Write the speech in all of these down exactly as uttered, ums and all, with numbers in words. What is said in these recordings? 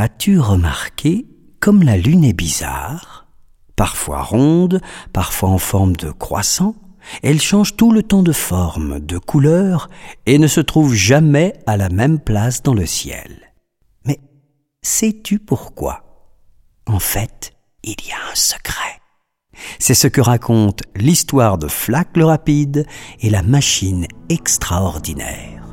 As-tu remarqué comme la Lune est bizarre? Parfois ronde, parfois en forme de croissant, elle change tout le temps de forme, de couleur et ne se trouve jamais à la même place dans le ciel. Mais sais-tu pourquoi? En fait, il y a un secret. C'est ce que raconte l'histoire de Flac le rapide et la machine extraordinaire.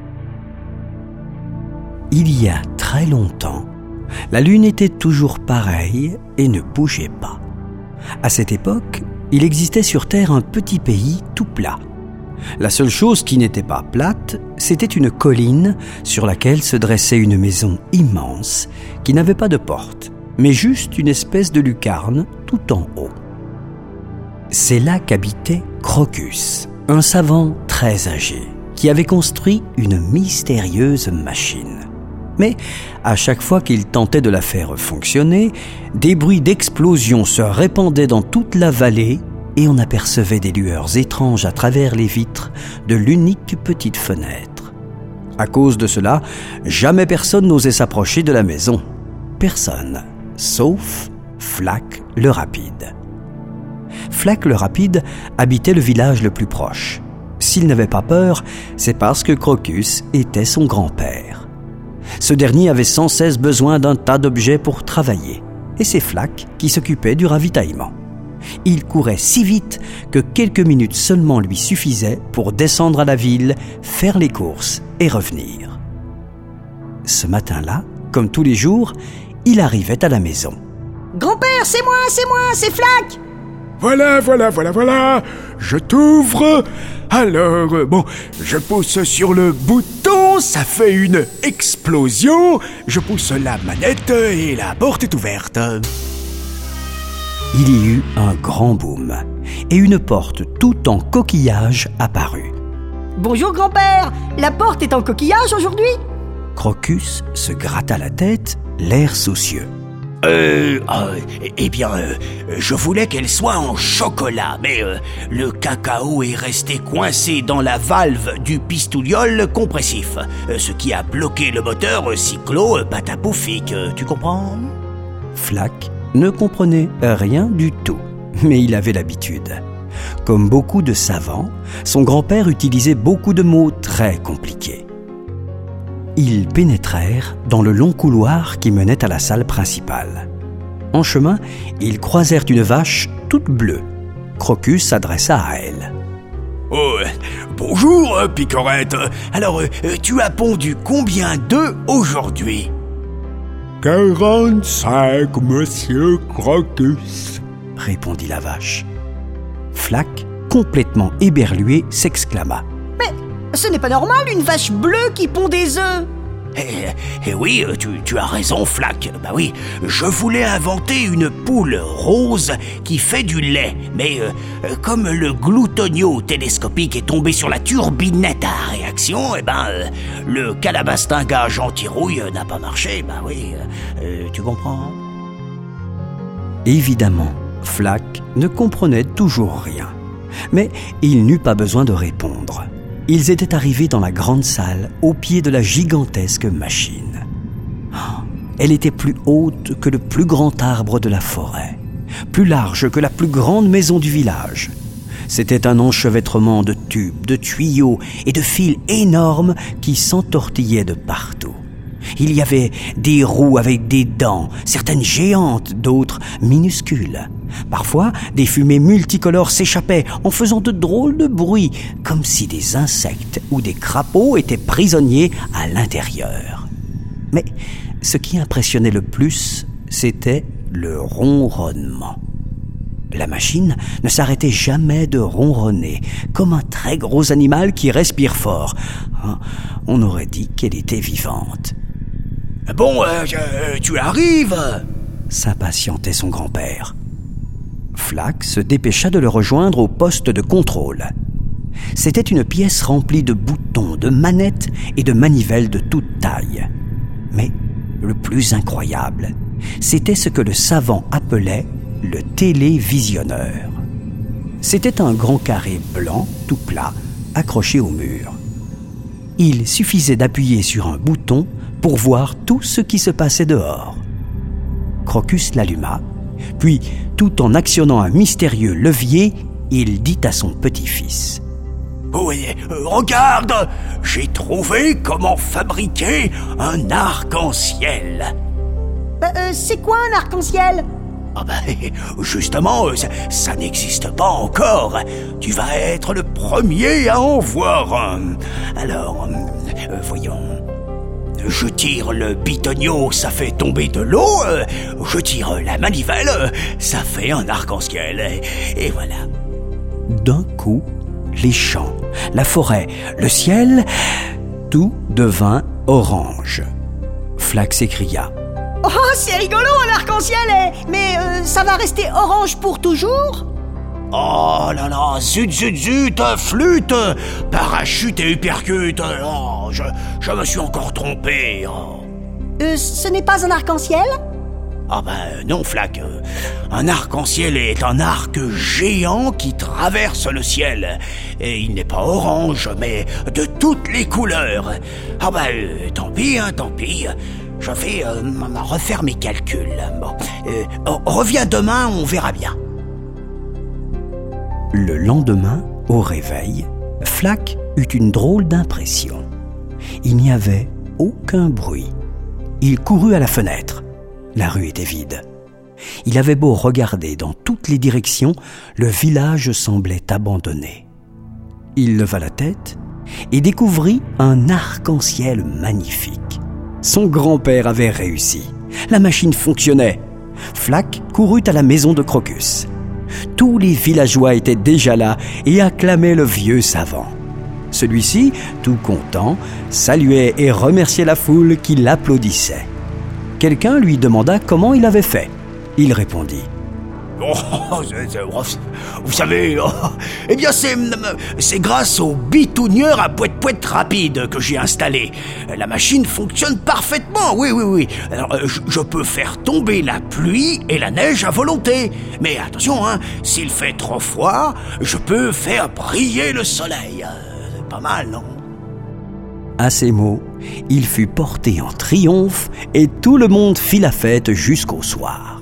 Il y a très longtemps, la Lune était toujours pareille et ne bougeait pas. À cette époque, il existait sur Terre un petit pays tout plat. La seule chose qui n'était pas plate, c'était une colline sur laquelle se dressait une maison immense qui n'avait pas de porte, mais juste une espèce de lucarne tout en haut. C'est là qu'habitait Crocus, un savant très âgé, qui avait construit une mystérieuse machine. Mais à chaque fois qu'il tentait de la faire fonctionner, des bruits d'explosion se répandaient dans toute la vallée et on apercevait des lueurs étranges à travers les vitres de l'unique petite fenêtre. À cause de cela, jamais personne n'osait s'approcher de la maison. Personne, sauf Flac le rapide. Flac le rapide habitait le village le plus proche. S'il n'avait pas peur, c'est parce que Crocus était son grand-père. Ce dernier avait sans cesse besoin d'un tas d'objets pour travailler, et c'est Flac qui s'occupait du ravitaillement. Il courait si vite que quelques minutes seulement lui suffisaient pour descendre à la ville, faire les courses et revenir. Ce matin-là, comme tous les jours, il arrivait à la maison. « Grand-père, c'est moi, c'est moi, c'est Flac !» Voilà, voilà, voilà, voilà, je t'ouvre. Alors, euh, bon, je pousse sur le bouton, ça fait une explosion. Je pousse la manette et la porte est ouverte. Il y eut un grand boom et une porte tout en coquillage apparut. « Bonjour grand-père, la porte est en coquillage aujourd'hui ?» Crocus se gratta la tête, l'air soucieux. Euh, euh, eh bien, euh, je voulais qu'elle soit en chocolat, mais euh, le cacao est resté coincé dans la valve du pistouliol compressif, euh, ce qui a bloqué le moteur cyclo-patapoufique, euh, tu comprends? Flac ne comprenait rien du tout, mais il avait l'habitude. Comme beaucoup de savants, son grand-père utilisait beaucoup de mots très compliqués. Ils pénétrèrent dans le long couloir qui menait à la salle principale. En chemin, ils croisèrent une vache toute bleue. Crocus s'adressa à elle. « Oh, bonjour, Picorette. Alors, tu as pondu combien d'œufs aujourd'hui ?»« Quarante-cinq, monsieur Crocus, » répondit la vache. Flac, complètement éberlué, s'exclama. Ce n'est pas normal, une vache bleue qui pond des œufs. Eh, eh oui, tu, tu as raison, Flac. Bah oui, je voulais inventer une poule rose qui fait du lait. Mais euh, comme le gloutonio télescopique est tombé sur la turbinette à réaction, eh ben, euh, le calabastingage anti-rouille n'a pas marché. Bah oui, euh, tu comprends? Évidemment, Flac ne comprenait toujours rien. Mais il n'eut pas besoin de répondre. Ils étaient arrivés dans la grande salle, au pied de la gigantesque machine. Elle était plus haute que le plus grand arbre de la forêt, plus large que la plus grande maison du village. C'était un enchevêtrement de tubes, de tuyaux et de fils énormes qui s'entortillaient de partout. Il y avait des roues avec des dents, certaines géantes, d'autres minuscules. Parfois, des fumées multicolores s'échappaient en faisant de drôles de bruits, comme si des insectes ou des crapauds étaient prisonniers à l'intérieur. Mais ce qui impressionnait le plus, c'était le ronronnement. La machine ne s'arrêtait jamais de ronronner, comme un très gros animal qui respire fort. On aurait dit qu'elle était vivante. « Bon, euh, euh, tu arrives !» s'impatientait son grand-père. Flac se dépêcha de le rejoindre au poste de contrôle. C'était une pièce remplie de boutons, de manettes et de manivelles de toute taille. Mais le plus incroyable, c'était ce que le savant appelait le télévisionneur. C'était un grand carré blanc, tout plat, accroché au mur. Il suffisait d'appuyer sur un bouton pour voir tout ce qui se passait dehors. Crocus l'alluma, puis, tout en actionnant un mystérieux levier, il dit à son petit-fils: « Oui, euh, regarde, j'ai trouvé comment fabriquer un arc-en-ciel. » Euh, euh, c'est quoi un arc-en-ciel ? Ah ben, justement, ça, ça n'existe pas encore. Tu vas être le premier à en voir un. Alors, euh, voyons. Je tire le bitonio, ça fait tomber de l'eau. Je tire la manivelle, ça fait un arc-en-ciel. Et voilà. D'un coup, les champs, la forêt, le ciel, tout devint orange. Flack s'écria: Oh, c'est rigolo un arc-en-ciel, eh. Mais euh, ça va rester orange pour toujours ? Oh là là, zut zut zut, flûte, parachute et uppercut. Oh, je, je me suis encore trompé. Oh. Euh, ce n'est pas un arc-en-ciel ? Ah ben non, Flack. Un arc-en-ciel est un arc géant qui traverse le ciel. Et il n'est pas orange, mais de toutes les couleurs. Ah ben, euh, tant pis, hein, tant pis. Je vais euh, refaire mes calculs. Bon, euh, reviens demain, on verra bien. Le lendemain, au réveil, Flack eut une drôle d'impression. Il n'y avait aucun bruit. Il courut à la fenêtre. La rue était vide. Il avait beau regarder dans toutes les directions, le village semblait abandonné. Il leva la tête et découvrit un arc-en-ciel magnifique. Son grand-père avait réussi. La machine fonctionnait. Flack courut à la maison de Crocus. Tous les villageois étaient déjà là et acclamaient le vieux savant. Celui-ci, tout content, saluait et remerciait la foule qui l'applaudissait. Quelqu'un lui demanda comment il avait fait. Il répondit: Oh, vous savez, oh, eh bien c'est, c'est grâce au bitouneur à poète-poète rapide que j'ai installé. La machine fonctionne parfaitement, oui, oui, oui. Alors, je, je peux faire tomber la pluie et la neige à volonté. Mais attention, hein, s'il fait trop froid, je peux faire briller le soleil. C'est pas mal, non ? À ces mots, il fut porté en triomphe et tout le monde fit la fête jusqu'au soir.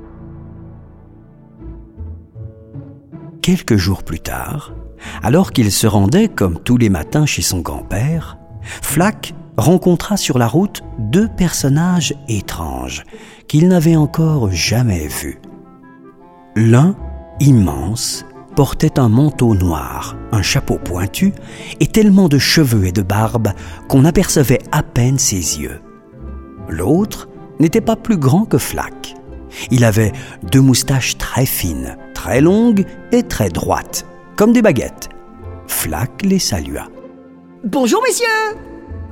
Quelques jours plus tard, alors qu'il se rendait comme tous les matins chez son grand-père, Flack rencontra sur la route deux personnages étranges qu'il n'avait encore jamais vus. L'un, immense, portait un manteau noir, un chapeau pointu et tellement de cheveux et de barbe qu'on apercevait à peine ses yeux. L'autre n'était pas plus grand que Flack. Il avait deux moustaches très fines, très longues et très droites, comme des baguettes. Flack les salua. « Bonjour, messieurs !»« Quoi ?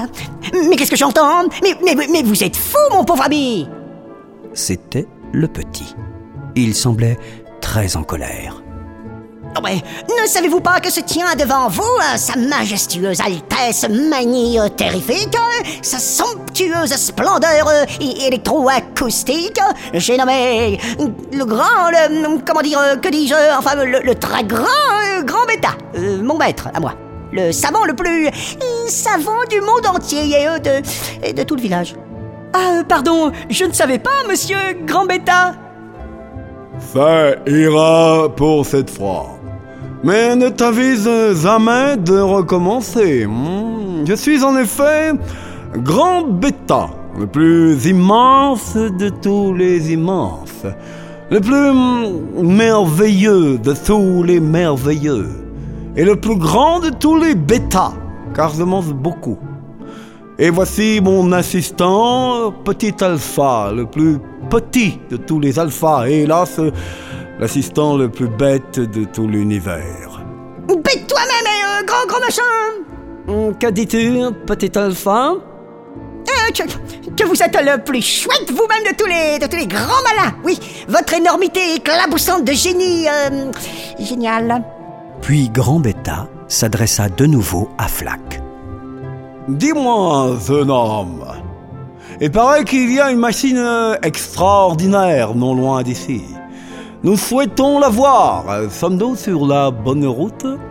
Mais qu'est-ce que j'entends ? mais, mais, mais vous êtes fou, mon pauvre ami !» C'était le petit. Il semblait très en colère. Oh mais, ne savez-vous pas que se tient devant vous euh, sa majestueuse Altesse manie euh, terrifique, euh, sa somptueuse splendeur euh, électroacoustique. J'ai nommé le grand, le, comment dire, euh, que dis-je, enfin le, le très grand, euh, grand bêta, euh, mon maître à moi. Le savant le plus euh, savant du monde entier et, euh, de, et de tout le village. Ah, pardon, je ne savais pas, monsieur grand bêta. Ça ira pour cette fois. Mais ne t'avise jamais de recommencer. Je suis en effet Grand Bêta, le plus immense de tous les immenses, le plus merveilleux de tous les merveilleux, et le plus grand de tous les bêtas, car je mange beaucoup. Et voici mon assistant, Petit Alpha, le plus petit de tous les alphas, et hélas, l'assistant le plus bête de tout l'univers. Bête toi-même, et euh, grand, grand machin. Que dis-tu, Petit Alpha ? Euh, que, que vous êtes le plus chouette vous-même de tous les, de tous les grands malins. Oui, votre énormité éclaboussante de génie, euh, génial. Puis Grand Bêta s'adressa de nouveau à Flack. Dis-moi, jeune homme, il paraît qu'il y a une machine extraordinaire non loin d'ici. Nous souhaitons la voir. Sommes-nous sur la bonne route ?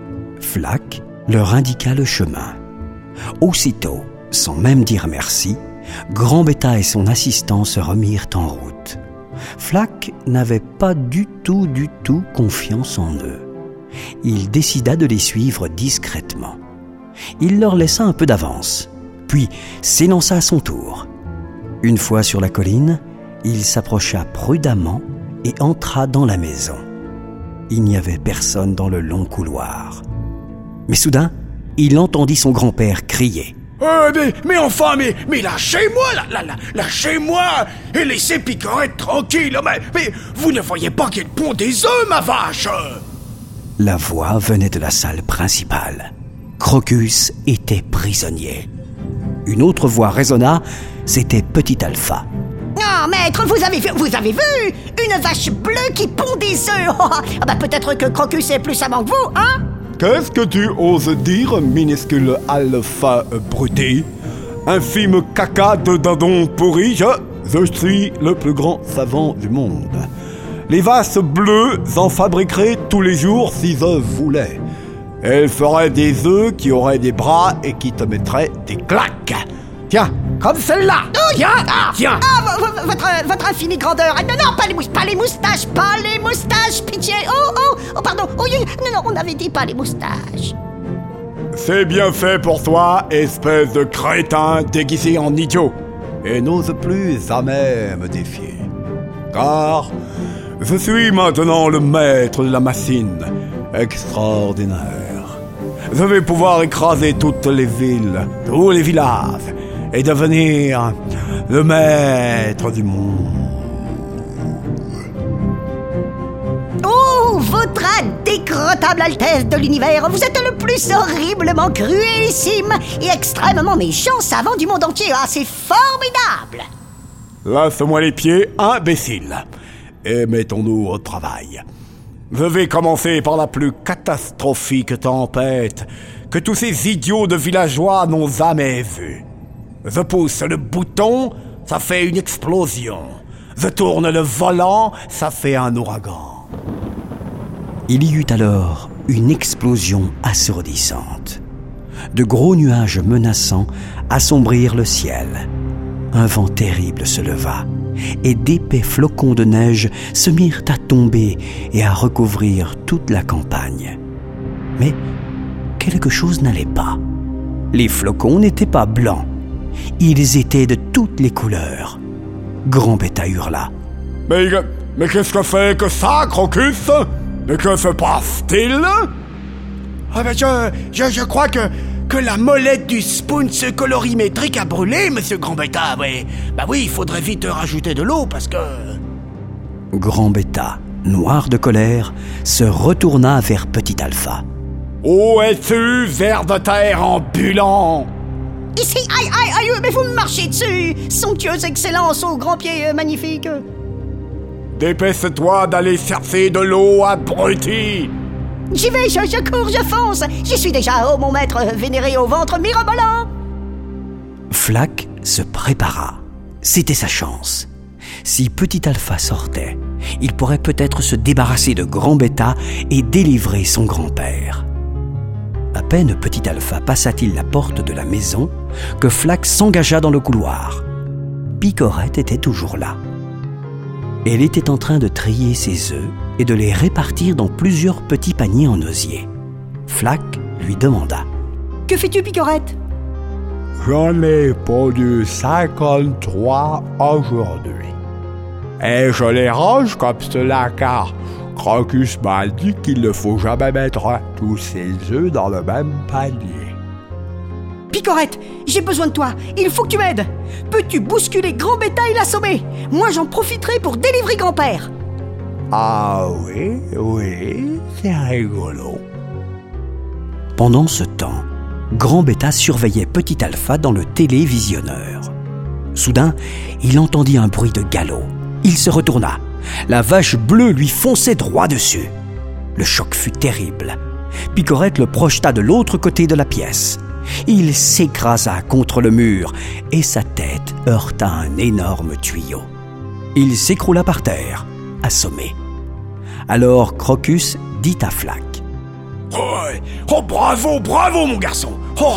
Flack leur indiqua le chemin. Aussitôt, Sans même dire merci, Grand-Bêta et son assistant se remirent en route. Flac n'avait pas du tout, du tout confiance en eux. Il décida de les suivre discrètement. Il leur laissa un peu d'avance, puis s'élança à son tour. Une fois sur la colline, il s'approcha prudemment et entra dans la maison. Il n'y avait personne dans le long couloir. Mais soudain, il entendit son grand-père crier. Euh, mais, mais enfin, mais, mais lâchez-moi, là, là, là, lâchez-moi et laissez Picorette tranquille. Mais, mais vous ne voyez pas qu'elle pond des œufs, ma vache? La voix venait de la salle principale. Crocus était prisonnier. Une autre voix résonna, c'était Petit Alpha. Oh, maître, vous avez vu, vous avez vu une vache bleue qui pond des œufs. Oh, ah bah peut-être que Crocus est plus savant que vous, hein? Qu'est-ce que tu oses dire, minuscule alpha bruté? Infime caca de dindon pourri, je, je suis le plus grand savant du monde. Les vaches bleues en fabriqueraient tous les jours si je voulais. Elles feraient des œufs qui auraient des bras et qui te mettraient des claques. Tiens, comme celle-là. Tiens, tiens. Ah, votre, votre infinie grandeur. Ah, non, non, pas les, mous- pas les moustaches, pas les moustaches, pitié. Oh, oh, oh, pardon. Oh, oui, non, non, on avait dit pas les moustaches. C'est bien fait pour toi, espèce de crétin déguisé en idiot. Et n'ose plus jamais me défier. Car je suis maintenant le maître de la machine extraordinaire. Je vais pouvoir écraser toutes les villes, tous les villages, et devenir le maître du monde. Oh, votre indécrottable Altesse de l'univers, vous êtes le plus horriblement cruellissime et extrêmement méchant savant du monde entier. Ah, c'est formidable. Lâche-moi les pieds, imbécile, et mettons-nous au travail. Je vais commencer par la plus catastrophique tempête que tous ces idiots de villageois n'ont jamais vue. Je pousse le bouton, ça fait une explosion. Je tourne le volant, ça fait un ouragan. Il y eut alors une explosion assourdissante. De gros nuages menaçants assombrirent le ciel. Un vent terrible se leva, et d'épais flocons de neige se mirent à tomber et à recouvrir toute la campagne. Mais quelque chose n'allait pas. Les flocons n'étaient pas blancs. Ils étaient de toutes les couleurs. Grand-Bêta hurla. Mais, mais qu'est-ce que fait que ça, Crocus? Mais que se passe-t-il? Ah ben je, je, je crois que, que la molette du spoon colorimétrique a brûlé, monsieur Grand-Bêta, ouais. Bah oui, il faudrait vite rajouter de l'eau, parce que... Grand-Bêta, noir de colère, se retourna vers Petit Alpha. Où es-tu, ver de terre ambulant? Ici, aïe, aïe, aïe, mais vous me marchez dessus. Somptueuse excellence au grand pied euh, magnifique. Dépêche-toi d'aller chercher de l'eau, abruti! J'y vais, je, je cours, je fonce. J'y suis déjà, oh mon maître vénéré au ventre mirobolant. Flac se prépara. C'était sa chance. Si Petit Alpha sortait, il pourrait peut-être se débarrasser de Grand-Bêta et délivrer son grand-père. À peine Petit Alpha passa-t-il la porte de la maison que Flac s'engagea dans le couloir. Picorette était toujours là. Elle était en train de trier ses œufs et de les répartir dans plusieurs petits paniers en osier. Flac lui demanda. « Que fais-tu, Picorette ?»« J'en ai pondu cinquante-trois aujourd'hui. Et je les range comme cela car Crocus m'a dit qu'il ne faut jamais mettre tous ses œufs dans le même panier. » Picorette, j'ai besoin de toi. Il faut que tu m'aides. Peux-tu bousculer Grand-Bêta et l'assommer? Moi, j'en profiterai pour délivrer grand-père. Ah oui, oui, c'est rigolo. Pendant ce temps, Grand-Bêta surveillait Petit Alpha dans le télévisionneur. Soudain, il entendit un bruit de galop. Il se retourna. La vache bleue lui fonçait droit dessus. Le choc fut terrible. Picorette le projeta de l'autre côté de la pièce. Il s'écrasa contre le mur et sa tête heurta un énorme tuyau. Il s'écroula par terre, assommé. Alors Crocus dit à Flac. Oh, oh, bravo, bravo, mon garçon. Oh,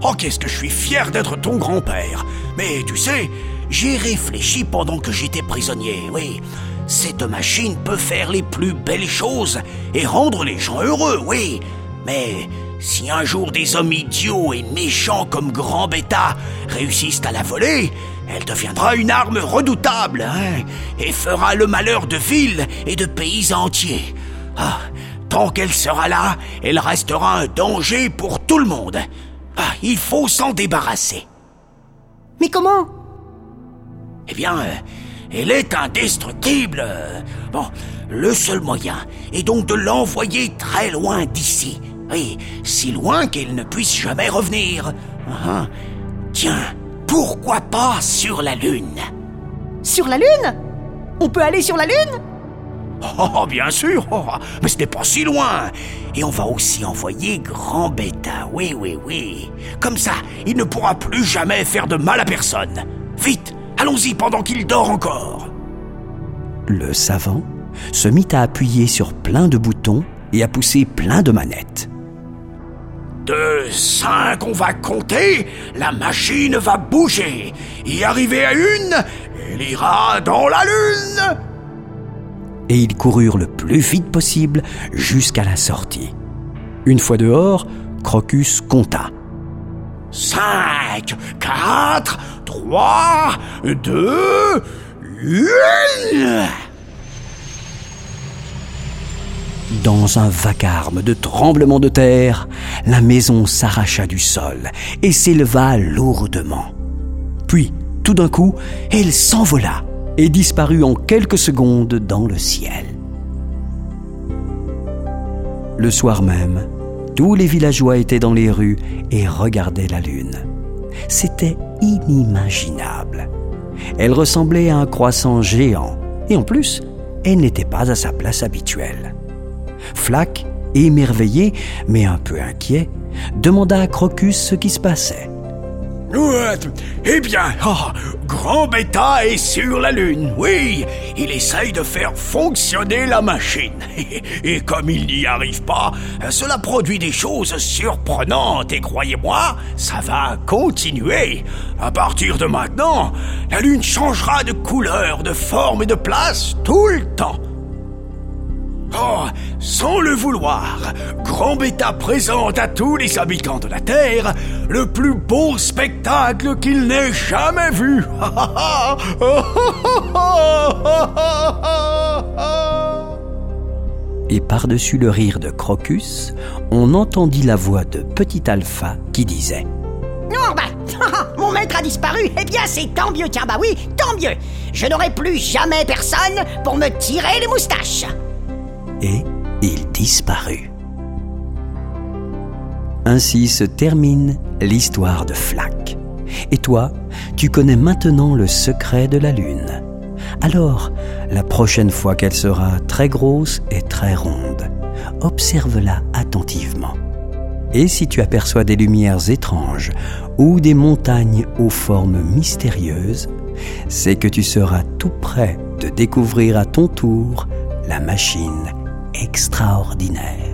Oh, qu'est-ce que je suis fier d'être ton grand-père. Mais tu sais, j'ai réfléchi pendant que j'étais prisonnier, oui. Cette machine peut faire les plus belles choses et rendre les gens heureux, oui. Mais si un jour des hommes idiots et méchants comme Gambetta réussissent à la voler, elle deviendra une arme redoutable, hein, et fera le malheur de villes et de pays entiers. Ah, tant qu'elle sera là, elle restera un danger pour tout le monde. Ah, il faut s'en débarrasser. Mais comment? Eh bien, euh, elle est indestructible. Bon, le seul moyen est donc de l'envoyer très loin d'ici. Oui, si loin qu'elle ne puisse jamais revenir. Uh-huh. Tiens, pourquoi pas sur la Lune? Sur la Lune? On peut aller sur la Lune? Oh, bien sûr, oh, mais ce n'est pas si loin. Et on va aussi envoyer Gambetta, oui, oui, oui. Comme ça, il ne pourra plus jamais faire de mal à personne. Vite, allons-y pendant qu'il dort encore. Le savant se mit à appuyer sur plein de boutons et à pousser plein de manettes. De cinq, on va compter, la machine va bouger. Et arrivé à une, elle ira dans la Lune. Et ils coururent le plus vite possible jusqu'à la sortie. Une fois dehors, Crocus compta. Cinq, quatre, trois, deux, une. Dans un vacarme de tremblements de terre, la maison s'arracha du sol et s'éleva lourdement. Puis, tout d'un coup, elle s'envola et disparut en quelques secondes dans le ciel. Le soir même, tous les villageois étaient dans les rues et regardaient la lune. C'était inimaginable. Elle ressemblait à un croissant géant et en plus, elle n'était pas à sa place habituelle. Flac, émerveillé, mais un peu inquiet, demanda à Crocus ce qui se passait. Euh, eh bien, oh, Gambetta est sur la Lune, oui. Il essaye de faire fonctionner la machine. Et comme il n'y arrive pas, cela produit des choses surprenantes. Et croyez-moi, ça va continuer. À partir de maintenant, la Lune changera de couleur, de forme et de place tout le temps. Oh, sans le vouloir, Gambetta présente à tous les habitants de la Terre le plus beau spectacle qu'il n'ait jamais vu. Et par-dessus le rire de Crocus, on entendit la voix de Petit Alpha qui disait « Non, bah, mon maître a disparu. Eh bien, c'est tant mieux, tiens, bah oui, tant mieux. Je n'aurai plus jamais personne pour me tirer les moustaches. » Et il disparut. Ainsi se termine l'histoire de Flac. Et toi, tu connais maintenant le secret de la Lune. Alors, la prochaine fois qu'elle sera très grosse et très ronde, observe-la attentivement. Et si tu aperçois des lumières étranges ou des montagnes aux formes mystérieuses, c'est que tu seras tout près de découvrir à ton tour la machine extraordinaire.